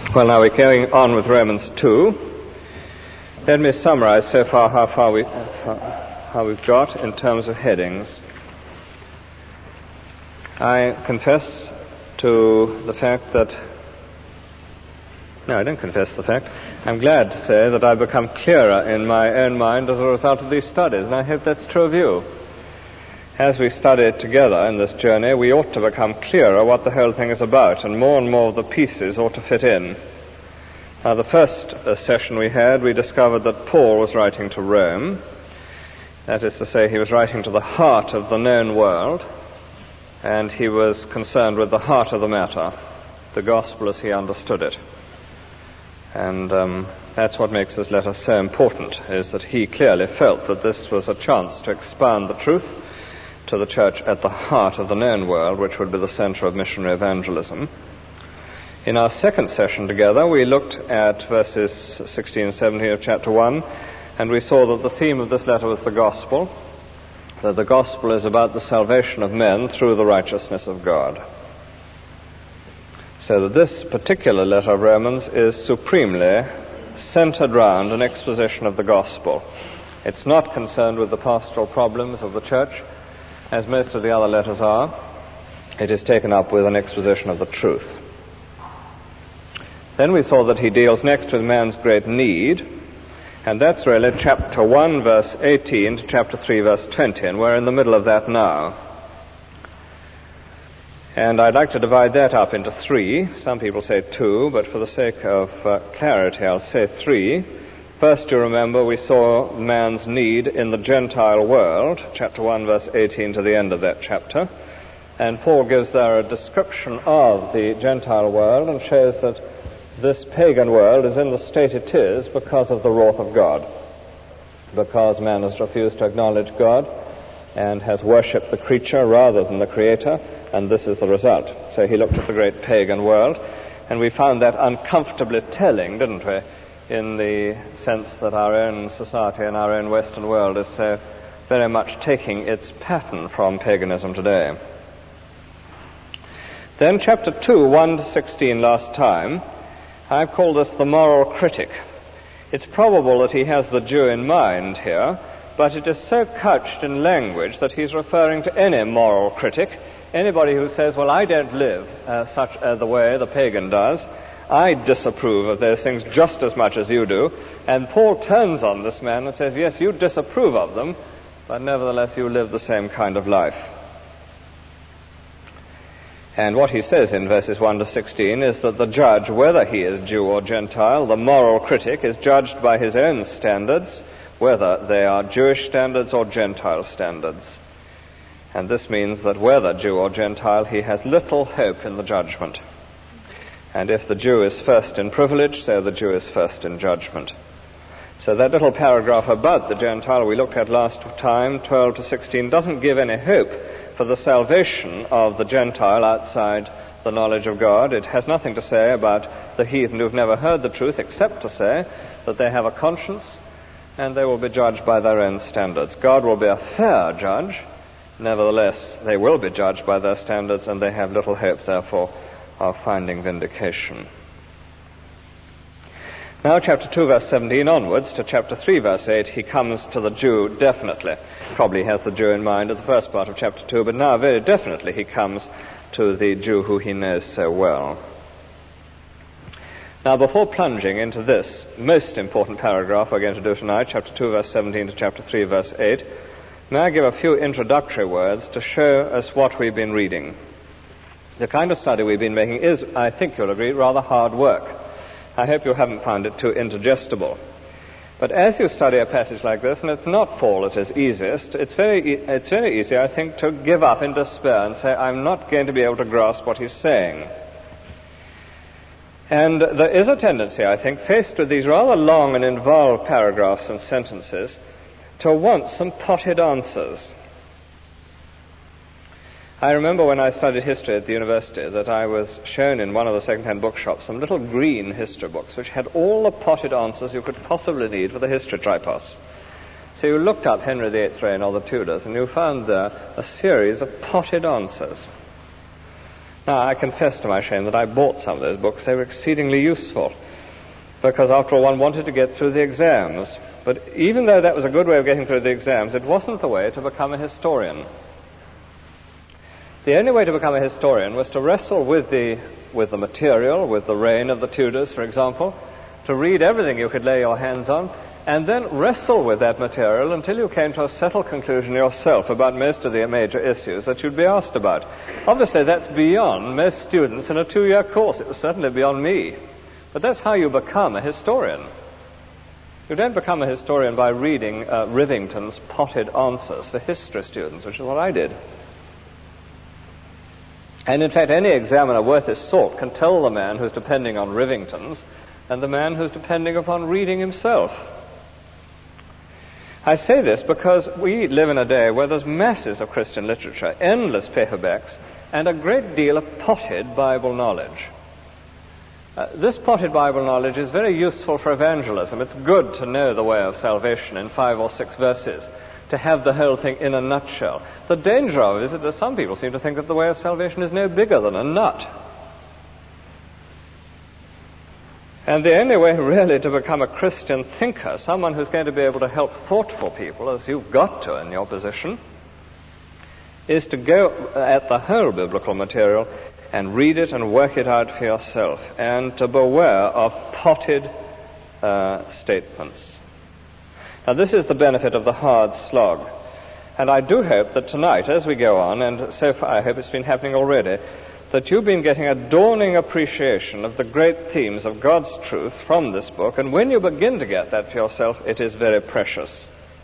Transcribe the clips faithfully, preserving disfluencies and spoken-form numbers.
Well, now we're going on with Romans two. Let me summarize so far how far we how we've got in terms of headings. I confess to the fact that no, I don't confess the fact. I'm glad to say that I've become clearer in my own mind as a result of these studies, and I hope that's true of you. As we study together in this journey, we ought to become clearer what the whole thing is about, and more and more of the pieces ought to fit in. Now, the first uh, session we had, we discovered that Paul was writing to Rome. That is to say, he was writing to the heart of the known world, and he was concerned with the heart of the matter, the gospel as he understood it. And um, that's what makes this letter so important, is that he clearly felt that this was a chance to expand the truth to the church at the heart of the known world, which would be the center of missionary evangelism. In our second session together, we looked at verses sixteen and seventeen of chapter one, and we saw that the theme of this letter was the gospel, that the gospel is about the salvation of men through the righteousness of God. So that this particular letter of Romans is supremely centered round an exposition of the gospel. It's not concerned with the pastoral problems of the church, as most of the other letters are. It is taken up with an exposition of the truth. Then we saw that he deals next with man's great need, and that's really chapter one, verse eighteen to chapter three, verse twenty, and we're in the middle of that now. And I'd like to divide that up into three. Some people say two, but for the sake of uh, clarity, I'll say three. First, you remember, we saw man's need in the Gentile world, chapter one, verse eighteen to the end of that chapter. And Paul gives there a description of the Gentile world and shows that this pagan world is in the state it is because of the wrath of God, because man has refused to acknowledge God and has worshipped the creature rather than the Creator, and this is the result. So he looked at the great pagan world, and we found that uncomfortably telling, didn't we? In the sense that our own society and our own Western world is so very much taking its pattern from paganism today. Then chapter two, one to sixteen last time, I've called this the moral critic. It's probable that he has the Jew in mind here, but it is so couched in language that he's referring to any moral critic, anybody who says, well, I don't live uh, such uh, the way the pagan does. I disapprove of those things just as much as you do. And Paul turns on this man and says, yes, you disapprove of them, but nevertheless you live the same kind of life. And what he says in verses one to sixteen is that the judge, whether he is Jew or Gentile, the moral critic, is judged by his own standards, whether they are Jewish standards or Gentile standards. And this means that whether Jew or Gentile, he has little hope in the judgment. And if the Jew is first in privilege, so the Jew is first in judgment. So that little paragraph about the Gentile we looked at last time, twelve to sixteen, doesn't give any hope for the salvation of the Gentile outside the knowledge of God. It has nothing to say about the heathen who've never heard the truth, except to say that they have a conscience and they will be judged by their own standards. God will be a fair judge. Nevertheless, they will be judged by their standards, and they have little hope, therefore, of finding vindication. Now, chapter two, verse seventeen onwards to chapter three, verse eight, he comes to the Jew definitely. Probably has the Jew in mind at the first part of chapter two, but now very definitely he comes to the Jew who he knows so well. Now, before plunging into this most important paragraph we're going to do tonight, chapter two, verse seventeen to chapter three, verse eight, may I give a few introductory words to show us what we've been reading. The kind of study we've been making is, I think you'll agree, rather hard work. I hope you haven't found it too indigestible. But as you study a passage like this, and it's not Paul at his easiest, it's very, it's very easy, I think, to give up in despair and say, I'm not going to be able to grasp what he's saying. And there is a tendency, I think, faced with these rather long and involved paragraphs and sentences, to want some potted answers. I remember when I studied history at the university that I was shown in one of the second-hand bookshops some little green history books which had all the potted answers you could possibly need for the history tripos. So you looked up Henry the Eighth's reign or the Tudors and you found there a series of potted answers. Now, I confess to my shame that I bought some of those books. They were exceedingly useful, because after all, one wanted to get through the exams. But even though that was a good way of getting through the exams, it wasn't the way to become a historian. The only way to become a historian was to wrestle with the with the material, with the reign of the Tudors, for example, to read everything you could lay your hands on, and then wrestle with that material until you came to a settled conclusion yourself about most of the major issues that you'd be asked about. Obviously, that's beyond most students in a two-year course. It was certainly beyond me. But that's how you become a historian. You don't become a historian by reading uh, Rivington's potted answers for history students, which is what I did. And in fact, any examiner worth his salt can tell the man who's depending on Rivington's and the man who's depending upon reading himself. I say this because we live in a day where there's masses of Christian literature, endless paperbacks, and a great deal of potted Bible knowledge. Uh, this potted Bible knowledge is very useful for evangelism. It's good to know the way of salvation in five or six verses, to have the whole thing in a nutshell. The danger of it is that some people seem to think that the way of salvation is no bigger than a nut. And the only way really to become a Christian thinker, someone who's going to be able to help thoughtful people, as you've got to in your position, is to go at the whole biblical material and read it and work it out for yourself, and to beware of potted uh, statements. Now, this is the benefit of the hard slog. And I do hope that tonight, as we go on, and so far I hope it's been happening already, that you've been getting a dawning appreciation of the great themes of God's truth from this book, and when you begin to get that for yourself, it is very precious.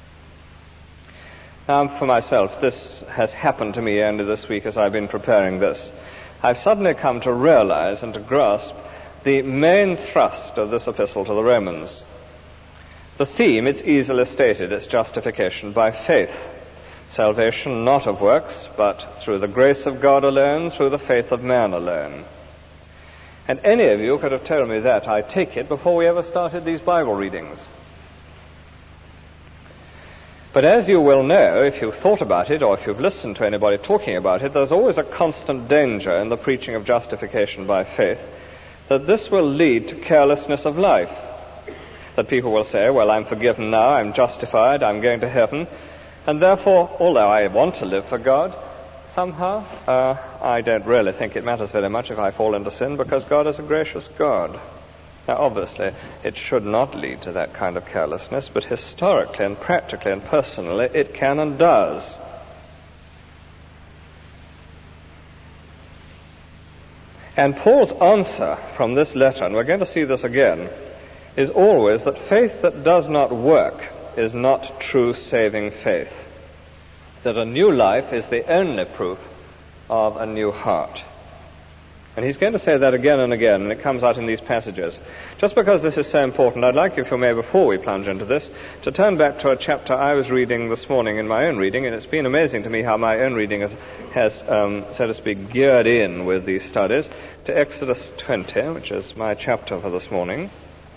Now, for myself, this has happened to me only this week as I've been preparing this. I've suddenly come to realize and to grasp the main thrust of this epistle to the Romans. The theme, it's easily stated, it's justification by faith. Salvation not of works, but through the grace of God alone, through the faith of man alone. And any of you could have told me that, I take it, before we ever started these Bible readings. But as you will know, if you've thought about it, or if you've listened to anybody talking about it, there's always a constant danger in the preaching of justification by faith, that this will lead to carelessness of life. That people will say, well, I'm forgiven now, I'm justified, I'm going to heaven, and therefore, although I want to live for God, somehow uh, I don't really think it matters very much if I fall into sin, because God is a gracious God. Now, obviously, it should not lead to that kind of carelessness, but historically and practically and personally, it can and does. And Paul's answer from this letter, and we're going to see this again, is always that faith that does not work is not true saving faith. That a new life is the only proof of a new heart. And he's going to say that again and again, and it comes out in these passages. Just because this is so important, I'd like you, if you may, before we plunge into this, to turn back to a chapter I was reading this morning in my own reading, and it's been amazing to me how my own reading has, has um, so to speak, geared in with these studies, to Exodus twenty, which is my chapter for this morning.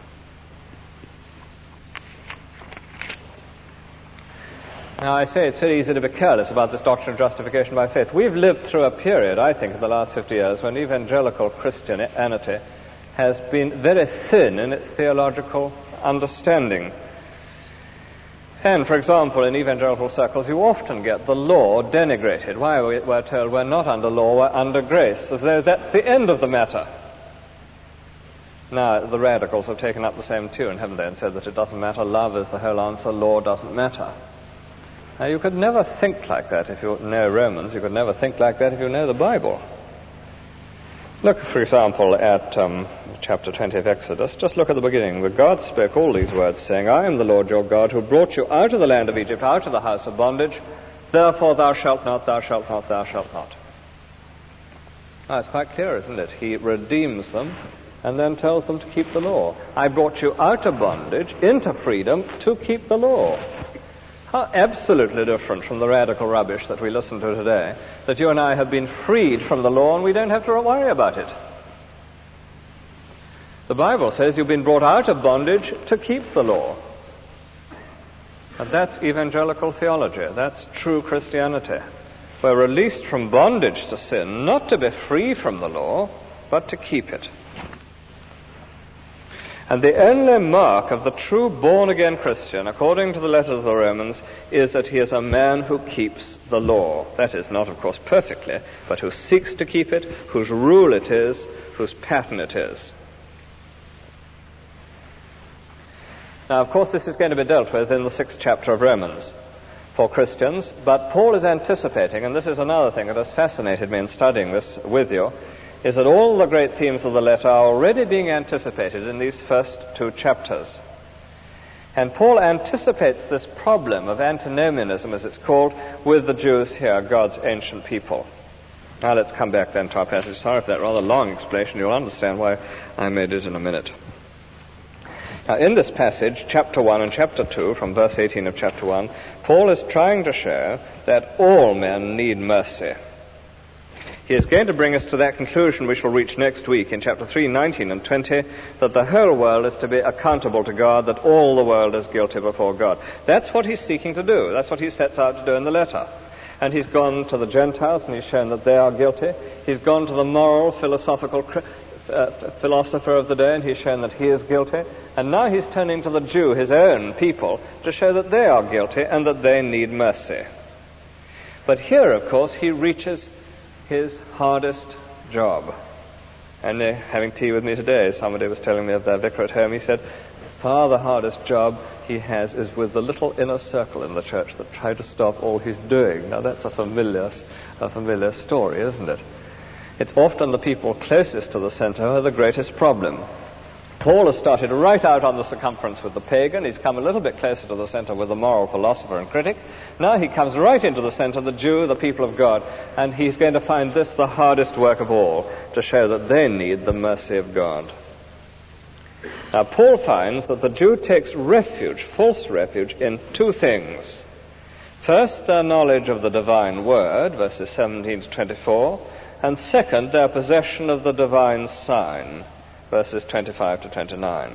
Now, I say it's very easy to be careless about this doctrine of justification by faith. We've lived through a period, I think, in the last fifty years when evangelical Christianity has been very thin in its theological understanding. And, for example, in evangelical circles, you often get the law denigrated. Why we're told we're not under law, we're under grace, as though that's the end of the matter. Now, the radicals have taken up the same tune, haven't they, and said that it doesn't matter, love is the whole answer, law doesn't matter. Now, you could never think like that if you know Romans. You could never think like that if you know the Bible. Look, for example, at um, chapter twenty of Exodus. Just look at the beginning. The God spoke all these words, saying, I am the Lord your God, who brought you out of the land of Egypt, out of the house of bondage. Therefore thou shalt not, thou shalt not, thou shalt not. Now, it's quite clear, isn't it? He redeems them and then tells them to keep the law. I brought you out of bondage into freedom to keep the law. How absolutely different from the radical rubbish that we listen to today, that you and I have been freed from the law and we don't have to worry about it. The Bible says you've been brought out of bondage to keep the law. And that's evangelical theology. That's true Christianity. We're released from bondage to sin, not to be free from the law, but to keep it. And the only mark of the true born-again Christian, according to the letter of the Romans, is that he is a man who keeps the law. That is, not, of course, perfectly, but who seeks to keep it, whose rule it is, whose pattern it is. Now, of course, this is going to be dealt with in the sixth chapter of Romans for Christians, but Paul is anticipating, and this is another thing that has fascinated me in studying this with you, is that all the great themes of the letter are already being anticipated in these first two chapters. And Paul anticipates this problem of antinomianism, as it's called, with the Jews here, God's ancient people. Now let's come back then to our passage. Sorry for that rather long explanation. You'll understand why I made it in a minute. Now in this passage, chapter one and chapter two, from verse eighteen of chapter one, Paul is trying to show that all men need mercy. He is going to bring us to that conclusion which we'll reach next week in chapter three, nineteen and twenty, that the whole world is to be accountable to God, that all the world is guilty before God. That's what he's seeking to do. That's what he sets out to do in the letter. And he's gone to the Gentiles and he's shown that they are guilty. He's gone to the moral, philosophical uh, philosopher of the day and he's shown that he is guilty. And now he's turning to the Jew, his own people, to show that they are guilty and that they need mercy. But here, of course, he reaches his hardest job. And uh, having tea with me today, somebody was telling me of their vicar at home. He said, far the hardest job he has is with the little inner circle in the church that try to stop all he's doing. Now that's a familiar, a familiar story, isn't it? It's often the people closest to the center who are the greatest problem. Paul has started right out on the circumference with the pagan. He's come a little bit closer to the center with the moral philosopher and critic. Now he comes right into the center, the Jew, the people of God, and he's going to find this the hardest work of all, to show that they need the mercy of God. Now Paul finds that the Jew takes refuge, false refuge, in two things. First, their knowledge of the divine word, verses seventeen to twenty-four, and second, their possession of the divine sign, verses twenty-five to twenty-nine.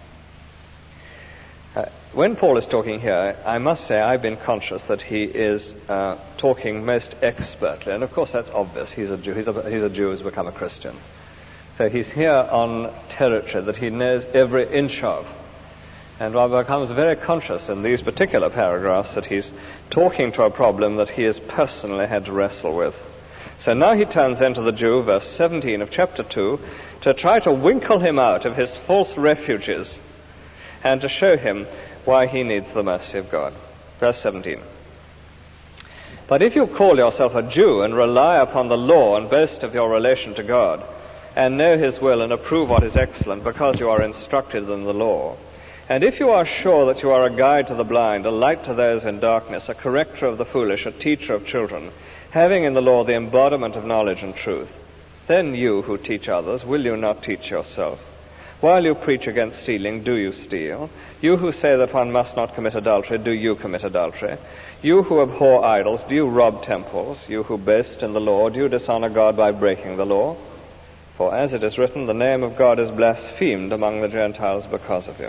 Uh, when Paul is talking here, I must say I've been conscious that he is uh, talking most expertly, and of course that's obvious. He's a Jew. He's a, he's a Jew who's become a Christian. So he's here on territory that he knows every inch of. And one becomes very conscious in these particular paragraphs that he's talking to a problem that he has personally had to wrestle with. So now he turns into the Jew, verse seventeen of chapter two, to try to winkle him out of his false refuges and to show him why he needs the mercy of God. Verse seventeen. But if you call yourself a Jew and rely upon the law and boast of your relation to God, and know his will and approve what is excellent because you are instructed in the law, and if you are sure that you are a guide to the blind, a light to those in darkness, a corrector of the foolish, a teacher of children, having in the law the embodiment of knowledge and truth, then you who teach others, will you not teach yourself? While you preach against stealing, do you steal? You who say that one must not commit adultery, do you commit adultery? You who abhor idols, do you rob temples? You who boast in the law, do you dishonor God by breaking the law? For as it is written, the name of God is blasphemed among the Gentiles because of you.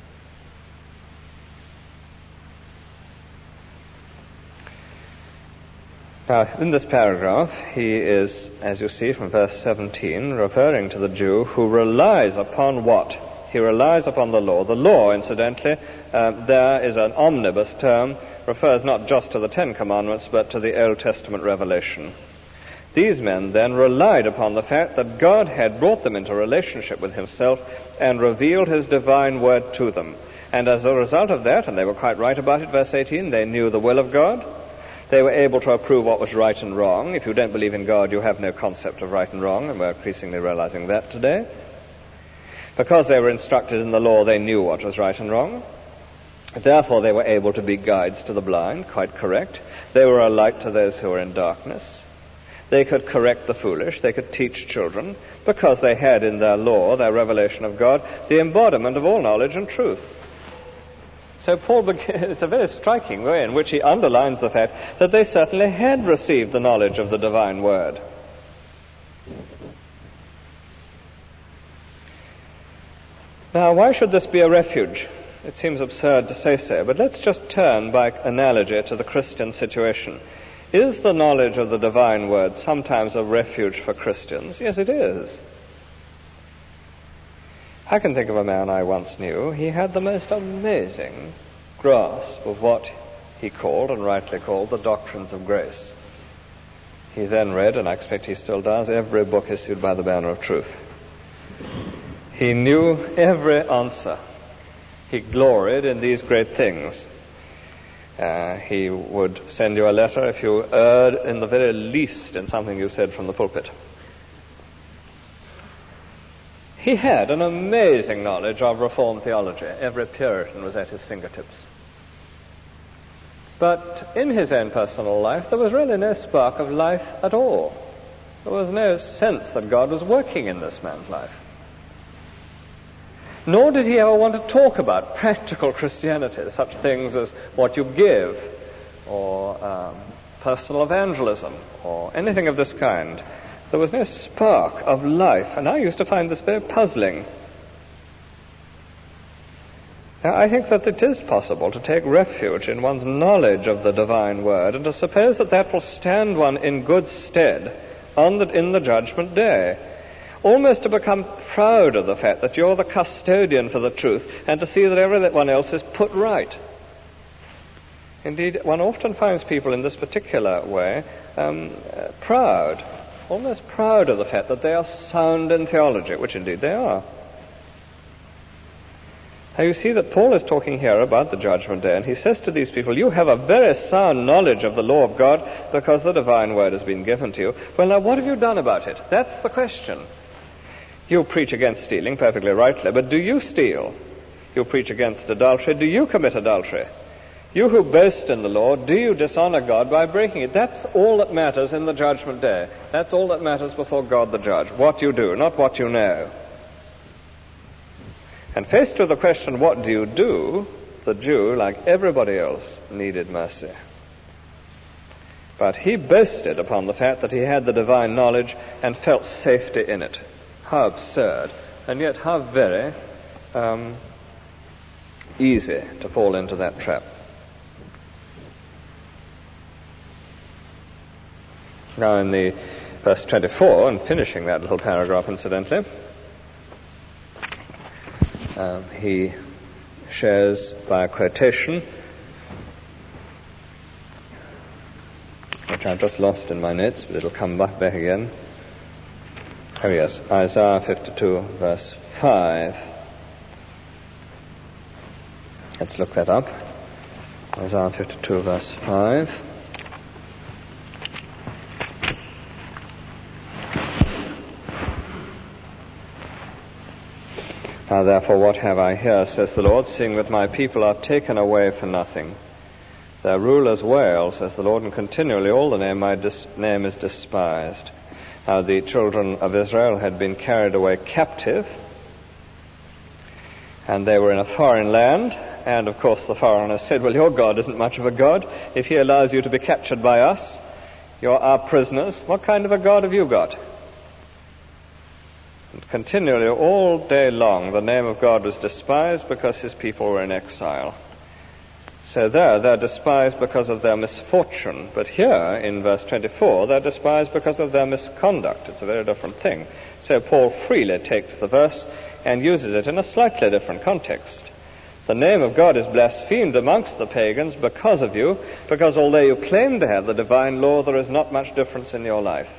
Now, in this paragraph, he is, as you see from verse seventeen, referring to the Jew who relies upon what? He relies upon the law. The law, incidentally, uh, there is an omnibus term, refers not just to the Ten Commandments, but to the Old Testament revelation. These men then relied upon the fact that God had brought them into relationship with himself and revealed his divine word to them. And as a result of that, and they were quite right about it, verse eighteen, they knew the will of God. They were able to approve what was right and wrong. If you don't believe in God, you have no concept of right and wrong, and we're increasingly realizing that today. Because they were instructed in the law, they knew what was right and wrong. Therefore, they were able to be guides to the blind, quite correct. They were a light to those who were in darkness. They could correct the foolish. They could teach children, because they had in their law, their revelation of God, the embodiment of all knowledge and truth. So Paul, it's a very striking way in which he underlines the fact that they certainly had received the knowledge of the divine word. Now, why should this be a refuge? It seems absurd to say so, but let's just turn by analogy to the Christian situation. Is the knowledge of the divine word sometimes a refuge for Christians? Yes, it is. I can think of a man I once knew. He had the most amazing grasp of what he called, and rightly called, the doctrines of grace. He then read, and I expect he still does, every book issued by the Banner of Truth. He knew every answer. He gloried in these great things. Uh, he would send you a letter if you erred in the very least in something you said from the pulpit. He had an amazing knowledge of Reformed theology. Every Puritan was at his fingertips. But in his own personal life, there was really no spark of life at all. There was no sense that God was working in this man's life. Nor did he ever want to talk about practical Christianity, such things as what you give, or um, personal evangelism, or anything of this kind. There was no spark of life, and I used to find this very puzzling. Now, I think that it is possible to take refuge in one's knowledge of the divine word, and to suppose that that will stand one in good stead on the, in the judgment day. Almost to become proud of the fact that you're the custodian for the truth, and to see that everyone else is put right. Indeed, one often finds people in this particular way um, uh, proud, almost proud of the fact that they are sound in theology, which indeed they are. Now you see that Paul is talking here about the judgment day, and he says to these people, you have a very sound knowledge of the law of God because the divine word has been given to you. Well, now what have you done about it? That's the question. You preach against stealing, perfectly rightly, but do you steal? You preach against adultery. Do you commit adultery? You who boast in the law, do you dishonor God by breaking it? That's all that matters in the judgment day. That's all that matters before God the judge. What you do, not what you know. And faced with the question, what do you do? The Jew, like everybody else, needed mercy. But he boasted upon the fact that he had the divine knowledge and felt safety in it. How absurd, and yet how very um, easy to fall into that trap. Now in the verse twenty-four, and finishing that little paragraph incidentally, uh, he shares by a quotation, which I've just lost in my notes, but it'll come back, back again. Oh yes, Isaiah fifty-two, verse five. Let's look that up. Isaiah fifty-two, verse five. Now therefore what have I here, says the Lord, seeing that my people are taken away for nothing. Their rulers wail, says the Lord, and continually all the name my dis- name is despised. Now the children of Israel had been carried away captive, and they were in a foreign land, and of course the foreigners said, well, your God isn't much of a God. If he allows you to be captured by us, you're our prisoners. What kind of a God have you got? And continually, all day long, the name of God was despised because his people were in exile. So there, they're despised because of their misfortune. But here, in verse twenty-four, they're despised because of their misconduct. It's a very different thing. So Paul freely takes the verse and uses it in a slightly different context. The name of God is blasphemed amongst the pagans because of you, because although you claim to have the divine law, there is not much difference in your life.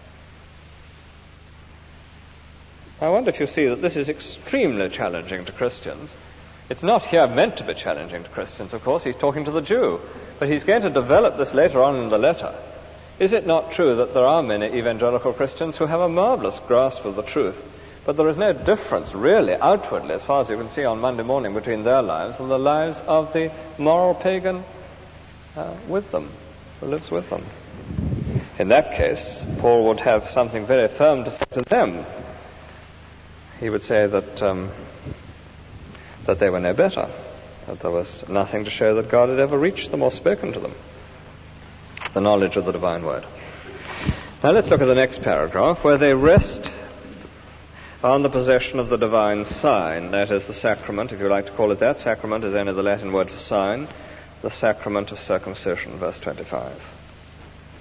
I wonder if you see that this is extremely challenging to Christians. It's not here meant to be challenging to Christians, of course. He's talking to the Jew. But he's going to develop this later on in the letter. Is it not true that there are many evangelical Christians who have a marvelous grasp of the truth, but there is no difference really outwardly, as far as you can see on Monday morning, between their lives and the lives of the moral pagan uh, with them, who lives with them? In that case, Paul would have something very firm to say to them. He would say that um, that they were no better, that there was nothing to show that God had ever reached them or spoken to them. The knowledge of the divine word. Now let's look at the next paragraph, where they rest on the possession of the divine sign, that is the sacrament, if you like to call it that. Sacrament is only the Latin word for sign, the sacrament of circumcision, verse twenty-five.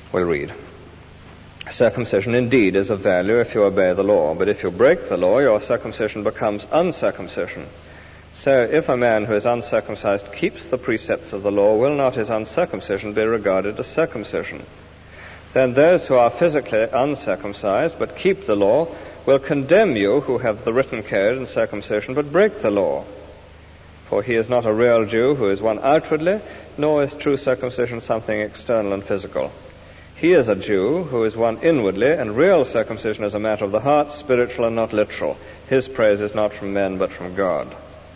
We'll read. Circumcision indeed is of value if you obey the law, but if you break the law, your circumcision becomes uncircumcision. So if a man who is uncircumcised keeps the precepts of the law, will not his uncircumcision be regarded as circumcision? Then those who are physically uncircumcised but keep the law will condemn you who have the written code and circumcision but break the law. For he is not a real Jew who is one outwardly, nor is true circumcision something external and physical. He is a Jew who is one inwardly, and real circumcision is a matter of the heart, spiritual and not literal. His praise is not from men but from God.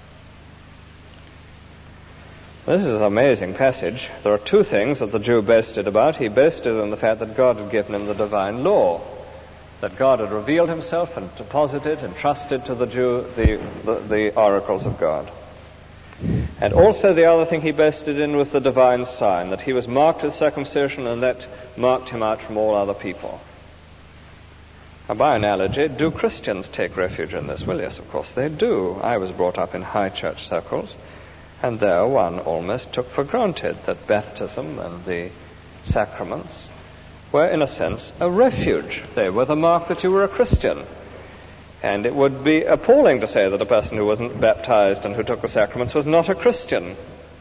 This is an amazing passage. There are two things that the Jew boasted about. He boasted in the fact that God had given him the divine law, that God had revealed himself and deposited and trusted to the Jew the, the, the oracles of God. And also the other thing he boasted in was the divine sign, that he was marked with circumcision, and that marked him out from all other people. Now, by analogy, do Christians take refuge in this? Well, yes, of course they do. I was brought up in high church circles, and there one almost took for granted that baptism and the sacraments were, in a sense, a refuge. They were the mark that you were a Christian. And it would be appalling to say that a person who wasn't baptized and who took the sacraments was not a Christian.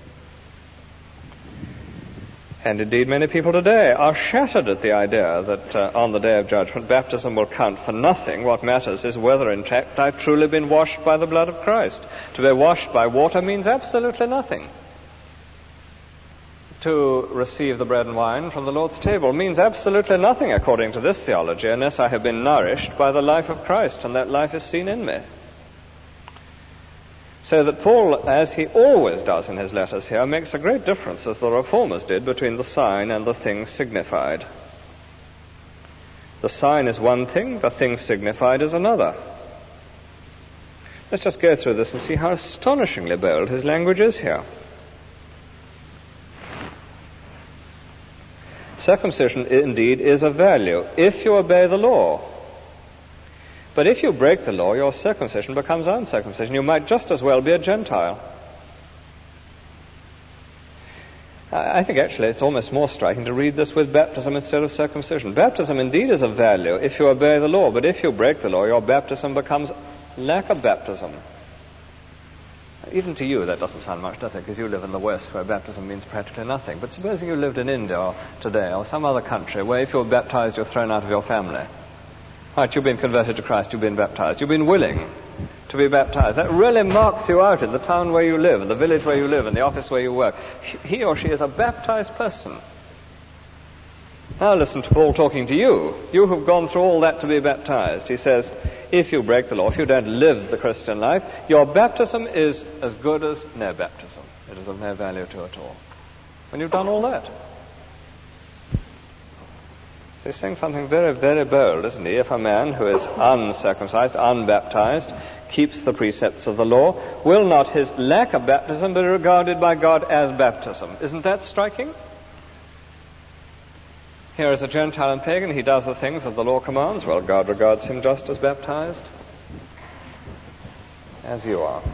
And indeed, many people today are shattered at the idea that uh, on the day of judgment, baptism will count for nothing. What matters is whether, in fact, I've truly been washed by the blood of Christ. To be washed by water means absolutely nothing. To receive the bread and wine from the Lord's table means absolutely nothing according to this theology, unless I have been nourished by the life of Christ, and that life is seen in me. So that Paul, as he always does in his letters here, makes a great difference, as the Reformers did, between the sign and the thing signified. The sign is one thing, the thing signified is another. Let's just go through this and see how astonishingly bold his language is here. Circumcision, indeed, is of value if you obey the law. But if you break the law, your circumcision becomes uncircumcision. You might just as well be a Gentile. I think actually it's almost more striking to read this with baptism instead of circumcision. Baptism indeed is of value if you obey the law, but if you break the law, your baptism becomes lack of baptism. Even to you that doesn't sound much, does it? Because you live in the West where baptism means practically nothing. But supposing you lived in India or today or some other country where if you're baptized you're thrown out of your family. Right, you've been converted to Christ, you've been baptized. You've been willing to be baptized. That really marks you out in the town where you live, in the village where you live, in the office where you work. He or she is a baptized person. Now listen to Paul talking to you. You who've gone through all that to be baptized. He says, if you break the law, if you don't live the Christian life, your baptism is as good as no baptism. It is of no value to at all. When you've done all that. So he's saying something very, very bold, isn't he? If a man who is uncircumcised, unbaptized, keeps the precepts of the law, will not his lack of baptism be regarded by God as baptism? Isn't that striking? Here is a Gentile and pagan, he does the things that the law commands. Well, God regards him just as baptized as you are.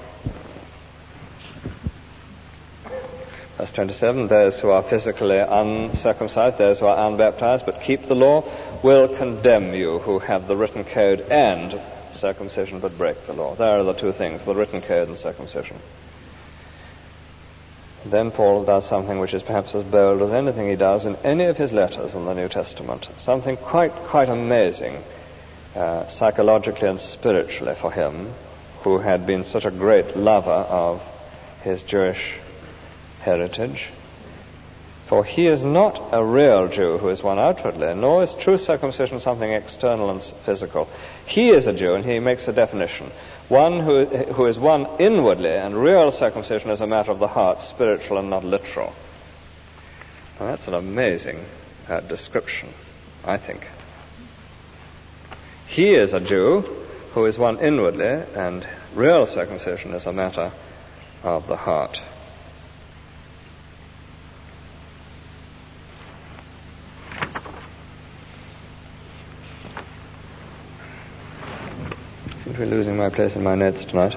Verse twenty-seven, those who are physically uncircumcised, those who are unbaptized, but keep the law, will condemn you who have the written code and circumcision but break the law. There are the two things, the written code and circumcision. Then Paul does something which is perhaps as bold as anything he does in any of his letters in the New Testament. Something quite, quite amazing, uh, psychologically and spiritually for him, who had been such a great lover of his Jewish heritage. For he is not a real Jew who is one outwardly, nor is true circumcision something external and physical. He is a Jew, and he makes a definition. One who, who is one inwardly, and real circumcision is a matter of the heart, spiritual and not literal. Now that's an amazing uh, description, I think. He is a Jew who is one inwardly, and real circumcision is a matter of the heart. We're losing my place in my notes tonight.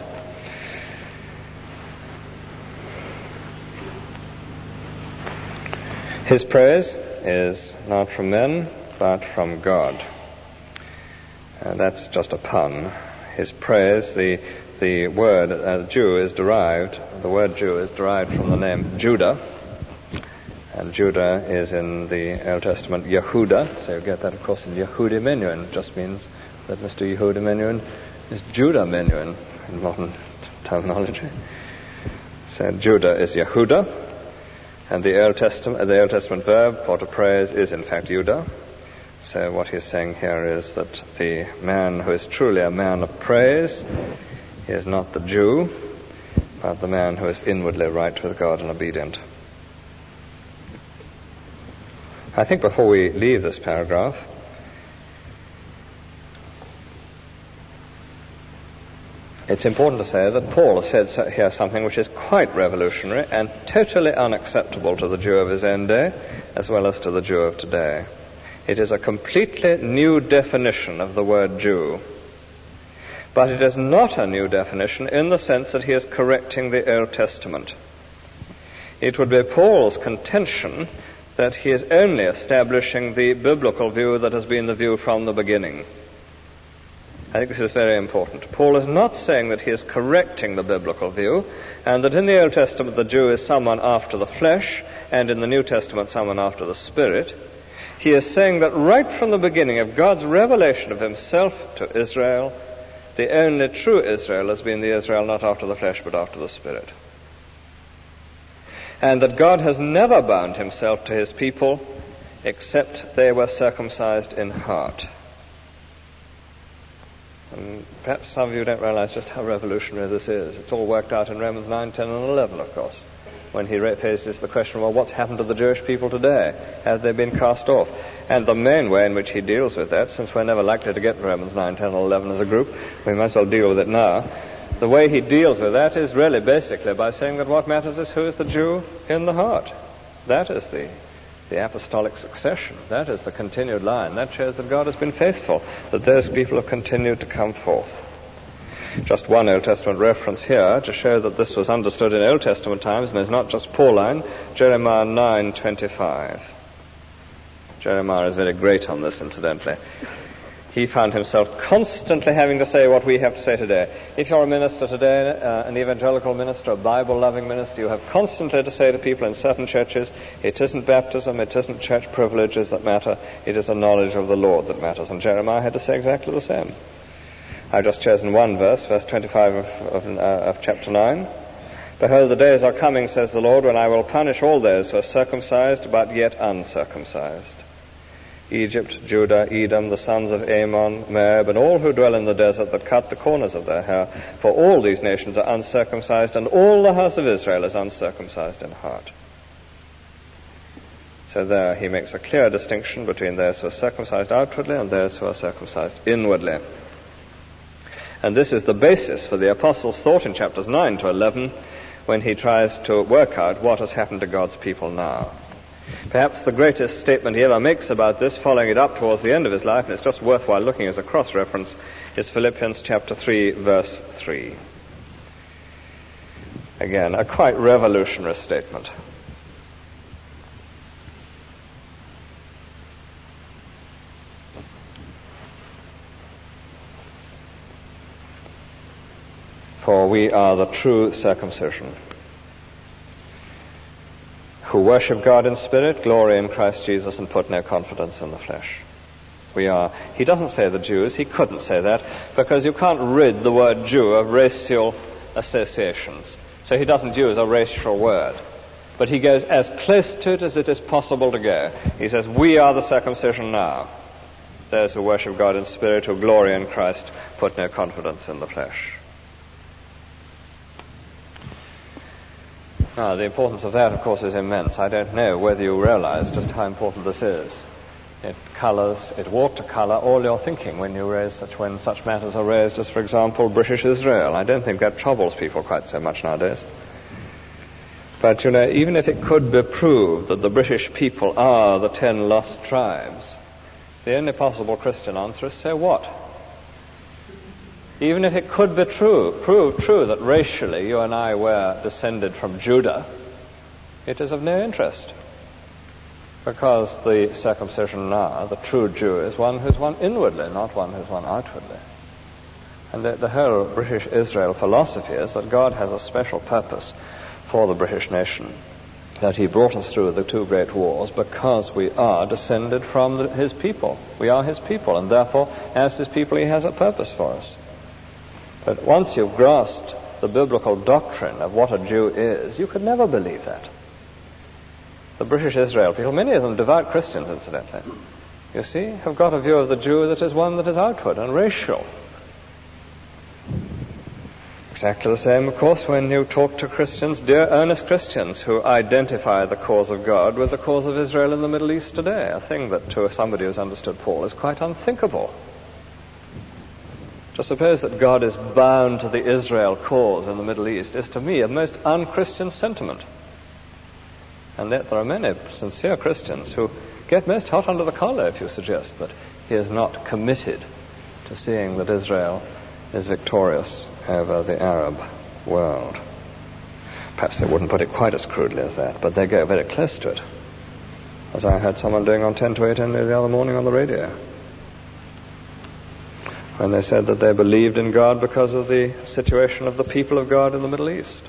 His praise is not from men, but from God. Uh, that's just a pun. His praise, the the word uh, Jew is derived, the word Jew is derived from the name Judah, and Judah is in the Old Testament Yehuda, so you get that, of course, in Yehudi Menuhin. It just means that Mister Yehudi Menuhin is Judah Menuhin in modern t- terminology. So Judah is Yehuda, and the Old Testament, the Old Testament verb for to praise is in fact Judah. So what he's saying here is that the man who is truly a man of praise is not the Jew, but the man who is inwardly right with God and obedient. I think before we leave this paragraph, it's important to say that Paul has said here something which is quite revolutionary and totally unacceptable to the Jew of his own day, as well as to the Jew of today. It is a completely new definition of the word Jew. But it is not a new definition in the sense that he is correcting the Old Testament. It would be Paul's contention that he is only establishing the biblical view that has been the view from the beginning. I think this is very important. Paul is not saying that he is correcting the biblical view, and that in the Old Testament the Jew is someone after the flesh, and in the New Testament someone after the Spirit. He is saying that right from the beginning of God's revelation of himself to Israel, the only true Israel has been the Israel not after the flesh but after the Spirit. And that God has never bound himself to his people except they were circumcised in heart. And perhaps some of you don't realize just how revolutionary this is. It's all worked out in Romans nine, ten and eleven, of course, when he faces the question, well, what's happened to the Jewish people today? Have they been cast off? And the main way in which he deals with that, since we're never likely to get Romans nine, ten, and eleven as a group, we might as well deal with it now. The way he deals with that is really basically by saying that what matters is who is the Jew in the heart. That is the, the apostolic succession. That is the continued line. That shows that God has been faithful, that those people have continued to come forth. Just one Old Testament reference here to show that this was understood in Old Testament times, and it's not just Pauline. Jeremiah nine twenty-five. Jeremiah is very great on this, incidentally. He found himself constantly having to say what we have to say today. If you're a minister today, uh, an evangelical minister, a Bible-loving minister, you have constantly to say to people in certain churches, it isn't baptism, it isn't church privileges that matter, it is a knowledge of the Lord that matters. And Jeremiah had to say exactly the same. I've just chosen one verse, verse twenty-five of, of, uh, of chapter nine. Behold, the days are coming, says the Lord, when I will punish all those who are circumcised but yet uncircumcised. Egypt, Judah, Edom, the sons of Ammon, Moab, and all who dwell in the desert that cut the corners of their hair. For all these nations are uncircumcised, and all the house of Israel is uncircumcised in heart. So there he makes a clear distinction between those who are circumcised outwardly and those who are circumcised inwardly. And this is the basis for the Apostle's thought in chapters nine to eleven, when he tries to work out what has happened to God's people now. Perhaps the greatest statement he ever makes about this, following it up towards the end of his life, and it's just worthwhile looking as a cross-reference, is Philippians chapter three, verse three. Again, a quite revolutionary statement. For we are the true circumcision, who worship God in spirit, glory in Christ Jesus, and put no confidence in the flesh. We are, he doesn't say the Jews, he couldn't say that, because you can't rid the word Jew of racial associations. So he doesn't use a racial word. But he goes as close to it as it is possible to go. He says, we are the circumcision now. Those who worship God in spirit, who glory in Christ, put no confidence in the flesh. Now, the importance of that, of course, is immense. I don't know whether you realize just how important this is. It colors, it watercolor all your thinking when you raise such, when such matters are raised as, for example, British Israel. I don't think that troubles people quite so much nowadays. But, you know, even if it could be proved that the British people are the ten lost tribes, the only possible Christian answer is, so what? Even if it could be true, prove true that racially you and I were descended from Judah, it is of no interest. Because the circumcision now, the true Jew, is one who's one inwardly, not one who's one outwardly. And the, the whole British Israel philosophy is that God has a special purpose for the British nation, that he brought us through the two great wars because we are descended from the, his people. We are his people, and therefore, as his people, he has a purpose for us. But once you've grasped the biblical doctrine of what a Jew is, you could never believe that. The British Israel people, many of them devout Christians, incidentally, you see, have got a view of the Jew that is one that is outward and racial. Exactly the same, of course, when you talk to Christians, dear earnest Christians, who identify the cause of God with the cause of Israel in the Middle East today, a thing that to somebody who's understood Paul is quite unthinkable. To suppose that God is bound to the Israel cause in the Middle East is to me a most un-Christian sentiment. And yet there are many sincere Christians who get most hot under the collar if you suggest that he is not committed to seeing that Israel is victorious over the Arab world. Perhaps they wouldn't put it quite as crudely as that, but they go very close to it, as I heard someone doing on ten to eight only the other morning on the radio, when they said that they believed in God because of the situation of the people of God in the Middle East.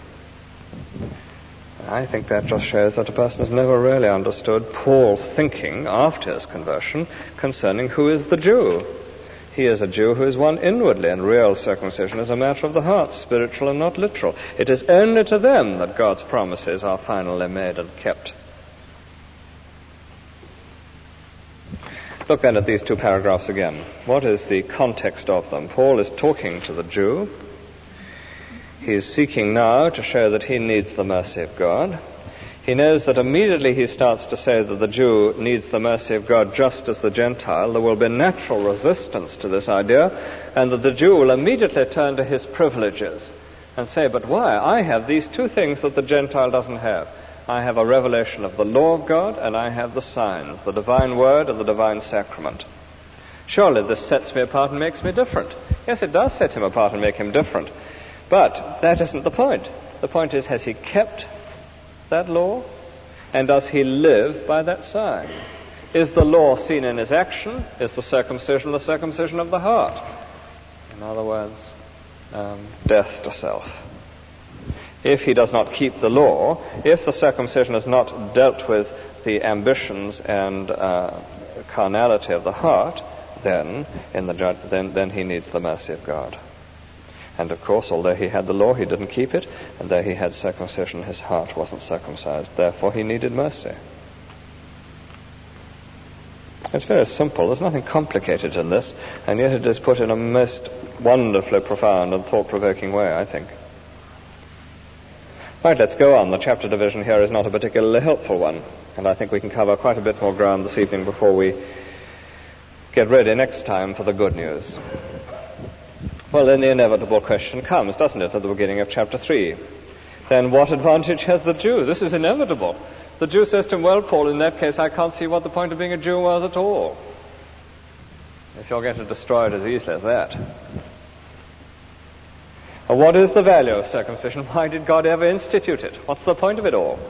I think that just shows that a person has never really understood Paul's thinking after his conversion concerning who is the Jew. He is a Jew who is one inwardly, and real circumcision is a matter of the heart, spiritual and not literal. It is only to them that God's promises are finally made and kept. Look then at these two paragraphs again. What is the context of them? Paul is talking to the Jew. He is seeking now to show that he needs the mercy of God. He knows that immediately he starts to say that the Jew needs the mercy of God just as the Gentile, there will be natural resistance to this idea, and that the Jew will immediately turn to his privileges and say, but why? I have these two things that the Gentile doesn't have. I have a revelation of the law of God, and I have the signs, the divine word and the divine sacrament. Surely this sets me apart and makes me different. Yes, it does set him apart and make him different. But that isn't the point. The point is, has he kept that law? And does he live by that sign? Is the law seen in his action? Is the circumcision the circumcision of the heart? In other words, um, death to self. If he does not keep the law, if the circumcision has not dealt with the ambitions and uh, carnality of the heart, then in the judge, then then he needs the mercy of God. And of course, although he had the law, he didn't keep it, and though he had circumcision, his heart wasn't circumcised. Therefore, he needed mercy. It's very simple. There's nothing complicated in this, and yet it is put in a most wonderfully profound and thought-provoking way, I think. Right, let's go on. The chapter division here is not a particularly helpful one, and I think we can cover quite a bit more ground this evening before we get ready next time for the good news. Well, then the inevitable question comes, doesn't it, at the beginning of chapter three. Then what advantage has the Jew? This is inevitable. The Jew says to him, well, Paul, in that case, I can't see what the point of being a Jew was at all. If you're going to destroy it as easily as that. Well, what is the value of circumcision? Why did God ever institute it? What's the point of it all?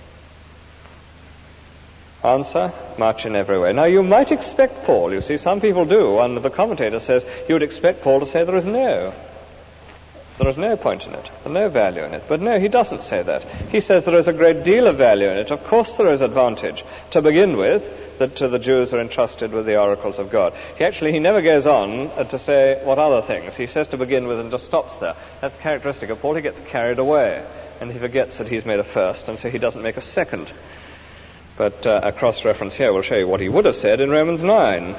Answer, much in every way. Now, you might expect Paul, you see, some people do. One of the commentators says, you would expect Paul to say there is no. There is no point in it, no value in it. But no, he doesn't say that. He says there is a great deal of value in it. Of course there is advantage. To begin with, that to the Jews are entrusted with the oracles of God. He actually, he never goes on to say what other things. He says to begin with and just stops there. That's characteristic of Paul. He gets carried away, and he forgets that he's made a first, and so he doesn't make a second. But uh, a cross-reference here will show you what he would have said in Romans nine.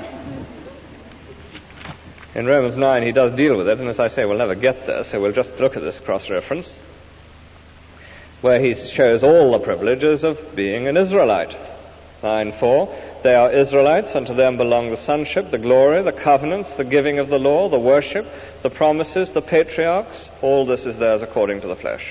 In Romans nine, he does deal with it, and as I say, we'll never get there, so we'll just look at this cross-reference, where he shows all the privileges of being an Israelite. nine four, they are Israelites, and to them belong the sonship, the glory, the covenants, the giving of the law, the worship, the promises, the patriarchs. All this is theirs according to the flesh.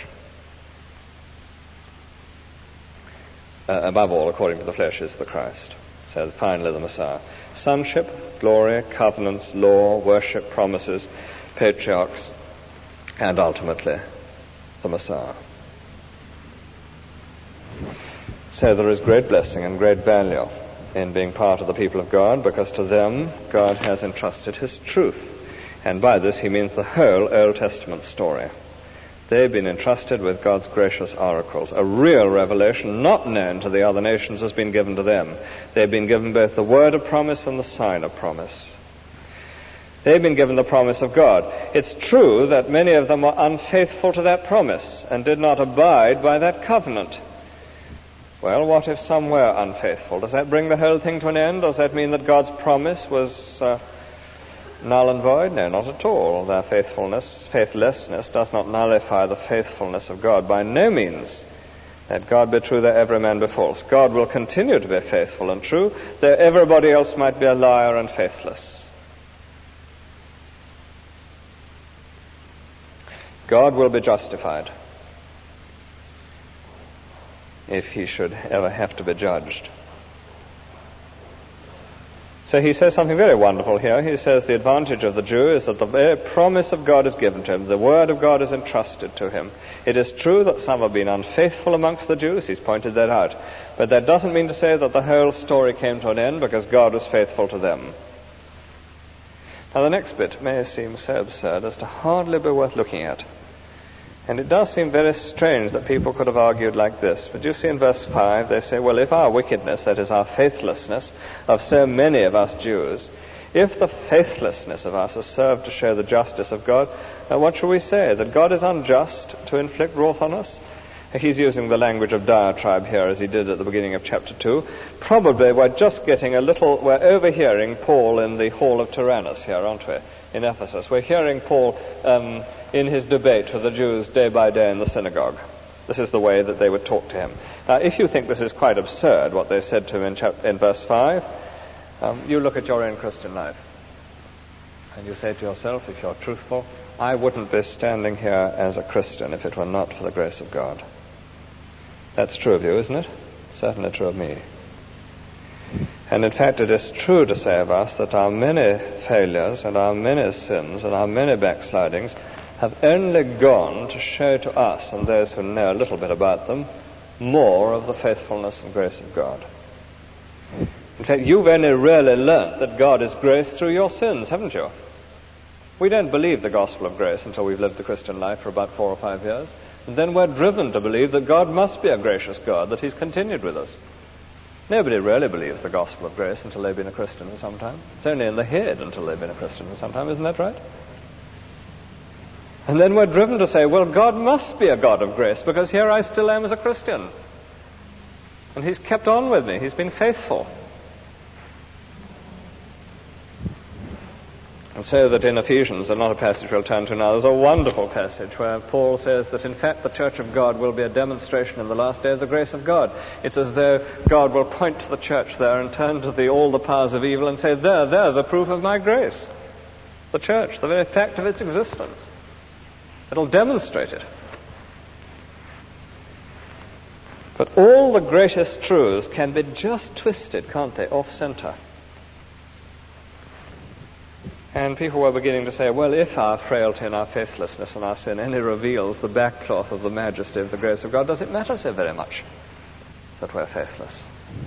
Uh, above all, according to the flesh, is the Christ. So finally the Messiah. Sonship, glory, covenants, law, worship, promises, patriarchs, and ultimately the Messiah. So there is great blessing and great value in being part of the people of God, because to them God has entrusted his truth. And by this he means the whole Old Testament story. They've been entrusted with God's gracious oracles. A real revelation not known to the other nations has been given to them. They've been given both the word of promise and the sign of promise. They've been given the promise of God. It's true that many of them were unfaithful to that promise and did not abide by that covenant. Well, what if some were unfaithful? Does that bring the whole thing to an end? Does that mean that God's promise was uh, null and void? No, not at all. Their faithfulness, faithlessness does not nullify the faithfulness of God. By no means. Let God be true, though every man be false. God will continue to be faithful and true, though everybody else might be a liar and faithless. God will be justified if he should ever have to be judged. So he says something very wonderful here. He says the advantage of the Jew is that the very promise of God is given to him. The word of God is entrusted to him. It is true that some have been unfaithful amongst the Jews. He's pointed that out. But that doesn't mean to say that the whole story came to an end because God was faithful to them. Now the next bit may seem so absurd as to hardly be worth looking at. And it does seem very strange that people could have argued like this. But you see in verse five, they say, well, if our wickedness, that is our faithlessness of so many of us Jews, if the faithlessness of us has served to show the justice of God, now what shall we say? That God is unjust to inflict wrath on us? He's using the language of diatribe here as he did at the beginning of chapter two. Probably we're just getting a little, we're overhearing Paul in the hall of Tyrannus here, aren't we, in Ephesus. We're hearing Paul um, in his debate with the Jews day by day in the synagogue. This is the way that they would talk to him. Now, if you think this is quite absurd, what they said to him in, chapter, in verse five, um, you look at your own Christian life. And you say to yourself, if you're truthful, I wouldn't be standing here as a Christian if it were not for the grace of God. That's true of you, isn't it? Certainly true of me. And in fact, it is true to say of us that our many failures and our many sins and our many backslidings have only gone to show to us and those who know a little bit about them more of the faithfulness and grace of God. In fact, you've only really learnt that God is grace through your sins, haven't you? We don't believe the gospel of grace until we've lived the Christian life for about four or five years. And then we're driven to believe that God must be a gracious God, that he's continued with us. Nobody really believes the gospel of grace until they've been a Christian for some time. It's only in the head until they've been a Christian for some time, isn't that right? And then we're driven to say, well, God must be a God of grace, because here I still am as a Christian. And he's kept on with me. He's been faithful. And so that in Ephesians, and not a passage we'll turn to now, there's a wonderful passage where Paul says that in fact the church of God will be a demonstration in the last day of the grace of God. It's as though God will point to the church there and turn to the, all the powers of evil and say, there, there's a proof of my grace. The church, the very fact of its existence. It'll demonstrate it. But all the greatest truths can be just twisted, can't they, off-center. And people were beginning to say, well, if our frailty and our faithlessness and our sin only reveals the backcloth of the majesty of the grace of God, does it matter so very much that we're faithless?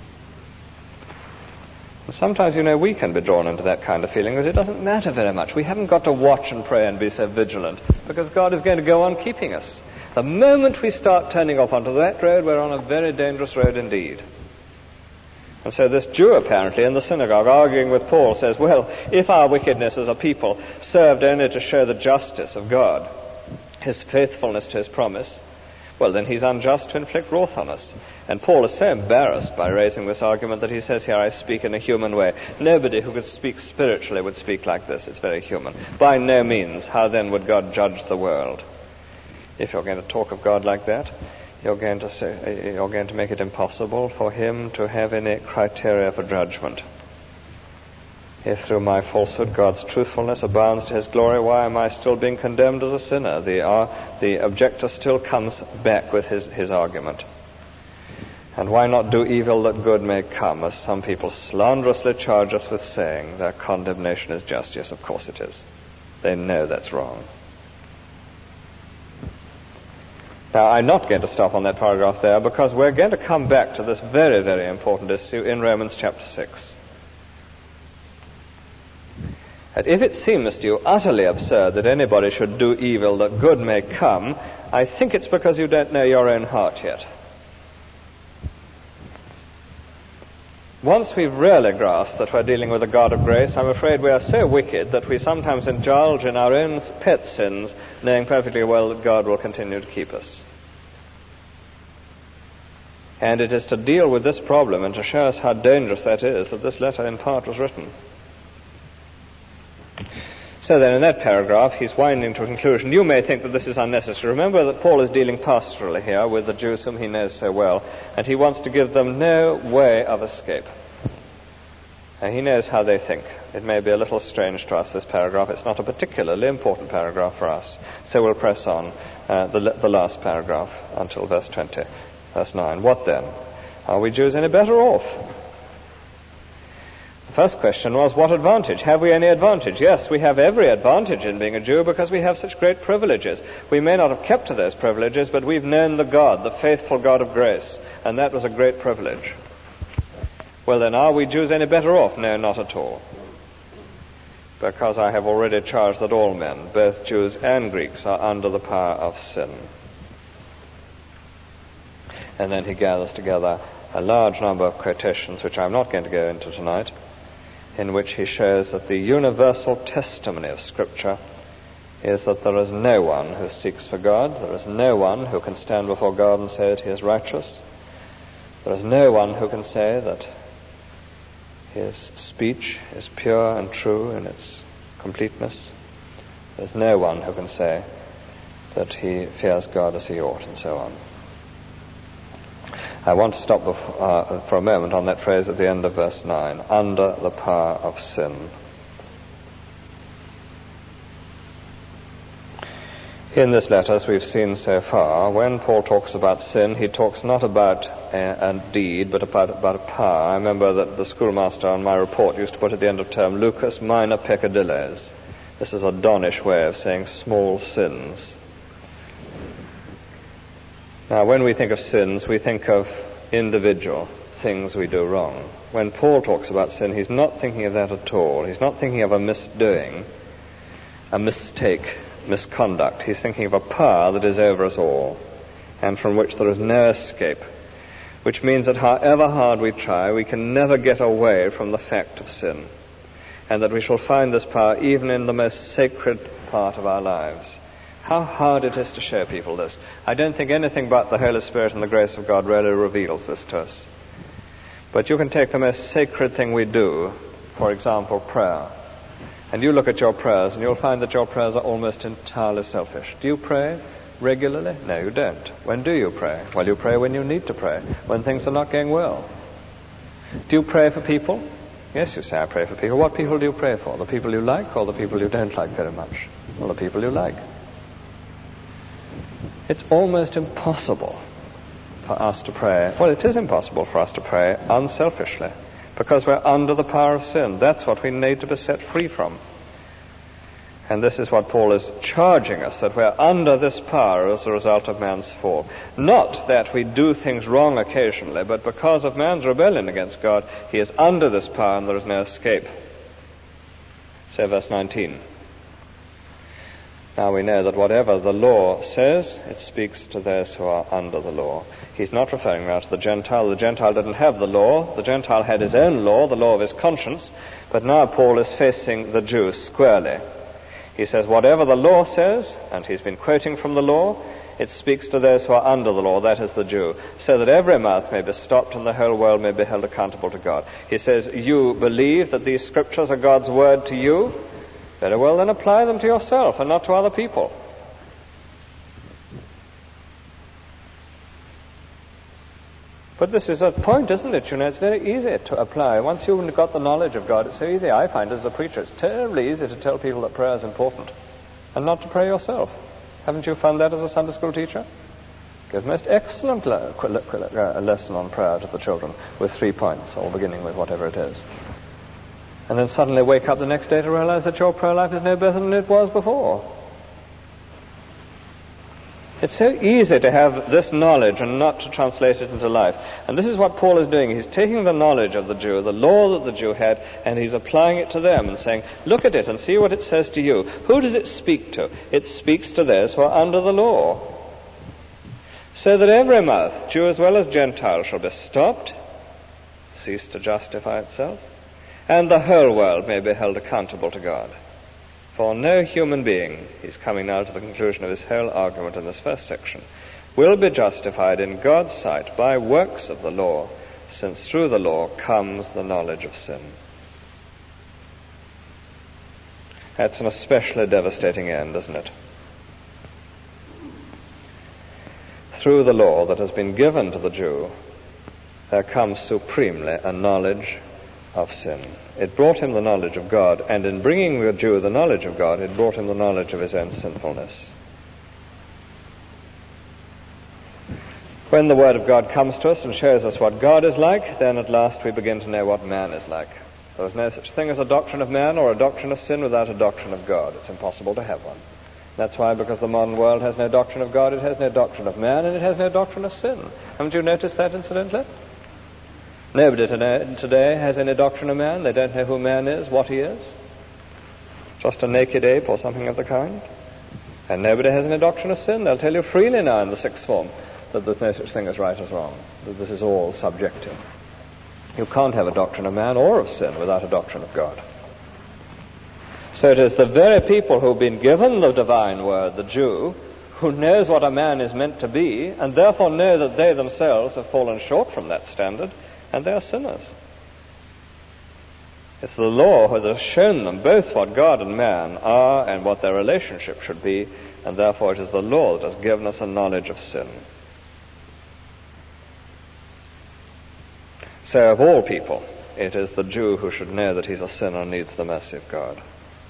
And sometimes, you know, we can be drawn into that kind of feeling that it doesn't matter very much. We haven't got to watch and pray and be so vigilant because God is going to go on keeping us. The moment we start turning off onto that road, we're on a very dangerous road indeed. And so this Jew, apparently, in the synagogue, arguing with Paul, says, well, if our wickedness as a people served only to show the justice of God, his faithfulness to his promise, well, then he's unjust to inflict wrath on us. And Paul is so embarrassed by raising this argument that he says here, I speak in a human way. Nobody who could speak spiritually would speak like this. It's very human. By no means. How then would God judge the world? If you're going to talk of God like that, You're going to say, you're going to make it impossible for him to have any criteria for judgment. If through my falsehood God's truthfulness abounds to his glory, why am I still being condemned as a sinner? The, uh, the objector still comes back with his, his argument. And why not do evil that good may come, as some people slanderously charge us with saying? Their condemnation is just. Yes, of course it is. They know that's wrong. Now, I'm not going to stop on that paragraph there because we're going to come back to this very, very important issue in Romans chapter six. And if it seems to you utterly absurd that anybody should do evil that good may come, I think it's because you don't know your own heart yet. Once we've really grasped that we're dealing with a God of grace, I'm afraid we are so wicked that we sometimes indulge in our own pet sins, knowing perfectly well that God will continue to keep us. And it is to deal with this problem and to show us how dangerous that is that this letter in part was written. So then in that paragraph he's winding to a conclusion. You may think that this is unnecessary. Remember that Paul is dealing pastorally here with the Jews whom he knows so well, and he wants to give them no way of escape. And he knows how they think. It may be a little strange to us, this paragraph. It's not a particularly important paragraph for us. So we'll press on uh, the, the last paragraph until verse twenty, verse nine. What then? Are we Jews any better off? The first question was, what advantage? Have we any advantage? Yes, we have every advantage in being a Jew because we have such great privileges. We may not have kept to those privileges, but we've known the God, the faithful God of grace, and that was a great privilege. Well then, are we Jews any better off? No, not at all. Because I have already charged that all men, both Jews and Greeks, are under the power of sin. And then he gathers together a large number of quotations, which I'm not going to go into tonight, in which he shows that the universal testimony of Scripture is that there is no one who seeks for God, there is no one who can stand before God and say that he is righteous, there is no one who can say that his speech is pure and true in its completeness, there is no one who can say that he fears God as he ought, and so on. I want to stop uh, for a moment on that phrase at the end of verse nine, under the power of sin. In this letter, as we've seen so far, when Paul talks about sin, he talks not about a, a deed, but about, about a power. I remember that the schoolmaster on my report used to put at the end of term, lucus minor peccadilles. This is a Donish way of saying small sins. Now, when we think of sins, we think of individual things we do wrong. When Paul talks about sin, he's not thinking of that at all. He's not thinking of a misdoing, a mistake, misconduct. He's thinking of a power that is over us all, and from which there is no escape, which means that however hard we try, we can never get away from the fact of sin, and that we shall find this power even in the most sacred part of our lives. How hard it is to show people this. I don't think anything but the Holy Spirit and the grace of God really reveals this to us. But you can take the most sacred thing we do, for example, prayer. And you look at your prayers and you'll find that your prayers are almost entirely selfish. Do you pray regularly? No, you don't. When do you pray? Well, you pray when you need to pray, when things are not going well. Do you pray for people? Yes, you say, I pray for people. What people do you pray for? The people you like or the people you don't like very much? Well, the people you like. It's almost impossible for us to pray. Well, it is impossible for us to pray unselfishly, because we're under the power of sin. That's what we need to be set free from. And this is what Paul is charging us, that we're under this power as a result of man's fall. Not that we do things wrong occasionally, but because of man's rebellion against God, he is under this power and there is no escape. So verse nineteen. Now we know that whatever the law says, it speaks to those who are under the law. He's not referring now to the Gentile. The Gentile didn't have the law. The Gentile had his own law, the law of his conscience. But now Paul is facing the Jew squarely. He says, whatever the law says, and he's been quoting from the law, it speaks to those who are under the law, that is the Jew, so that every mouth may be stopped and the whole world may be held accountable to God. He says, you believe that these scriptures are God's word to you? Very well, then apply them to yourself and not to other people. But this is a point, isn't it? You know, it's very easy to apply. Once you've got the knowledge of God, it's so easy. I find as a preacher, it's terribly easy to tell people that prayer is important and not to pray yourself. Haven't you found that as a Sunday school teacher? Give a most excellent le- le- lesson on prayer to the children with three points, all beginning with whatever it is. And then suddenly wake up the next day to realize that your prayer life is no better than it was before. It's so easy to have this knowledge and not to translate it into life. And this is what Paul is doing. He's taking the knowledge of the Jew, the law that the Jew had, and he's applying it to them and saying, look at it and see what it says to you. Who does it speak to? It speaks to those who are under the law. So that every mouth, Jew as well as Gentile, shall be stopped, cease to justify itself, and the whole world may be held accountable to God. For no human being, he's coming now to the conclusion of his whole argument in this first section, will be justified in God's sight by works of the law, since through the law comes the knowledge of sin. That's an especially devastating end, isn't it? Through the law that has been given to the Jew, there comes supremely a knowledge of sin. It brought him the knowledge of God, and in bringing the Jew the knowledge of God, it brought him the knowledge of his own sinfulness. When the Word of God comes to us and shows us what God is like, then at last we begin to know what man is like. There is no such thing as a doctrine of man or a doctrine of sin without a doctrine of God. It's impossible to have one. That's why, because the modern world has no doctrine of God, it has no doctrine of man, and it has no doctrine of sin. Haven't you noticed that, incidentally? Nobody today has any doctrine of man. They don't know who man is, what he is. Just a naked ape or something of the kind. And nobody has any doctrine of sin. They'll tell you freely now in the sixth form that there's no such thing as right or wrong, that this is all subjective. You can't have a doctrine of man or of sin without a doctrine of God. So it is the very people who've been given the divine word, the Jew, who knows what a man is meant to be, and therefore know that they themselves have fallen short from that standard, and they are sinners. It's the law that has shown them both what God and man are and what their relationship should be, and therefore it is the law that has given us a knowledge of sin. So of all people, it is the Jew who should know that he's a sinner and needs the mercy of God.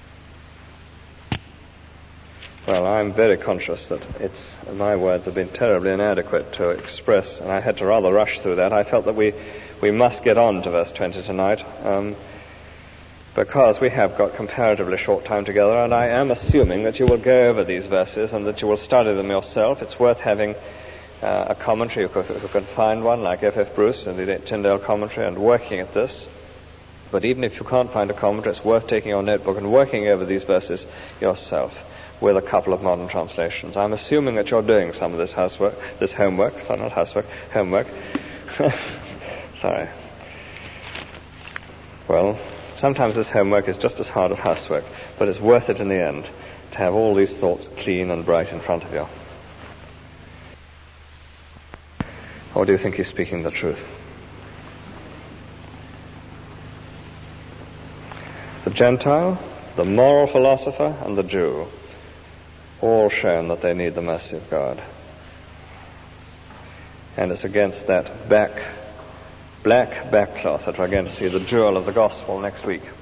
Well, I'm very conscious that it's, my words have been terribly inadequate to express, and I had to rather rush through that. I felt that we, we must get on to verse twenty tonight, um, because we have got comparatively short time together, and I am assuming that you will go over these verses and that you will study them yourself. It's worth having uh, a commentary, if you can find one, like F F Bruce and the Tyndale commentary, and working at this. But even if you can't find a commentary, it's worth taking your notebook and working over these verses yourself with a couple of modern translations. I'm assuming that you're doing some of this housework, this homework, sorry, not housework, homework. Sorry. Well, sometimes this homework is just as hard as housework, but it's worth it in the end to have all these thoughts clean and bright in front of you. Or do you think he's speaking the truth? The Gentile, the moral philosopher, and the Jew, all shown that they need the mercy of God. And it's against that back, black backcloth that we're going to see the jewel of the gospel next week.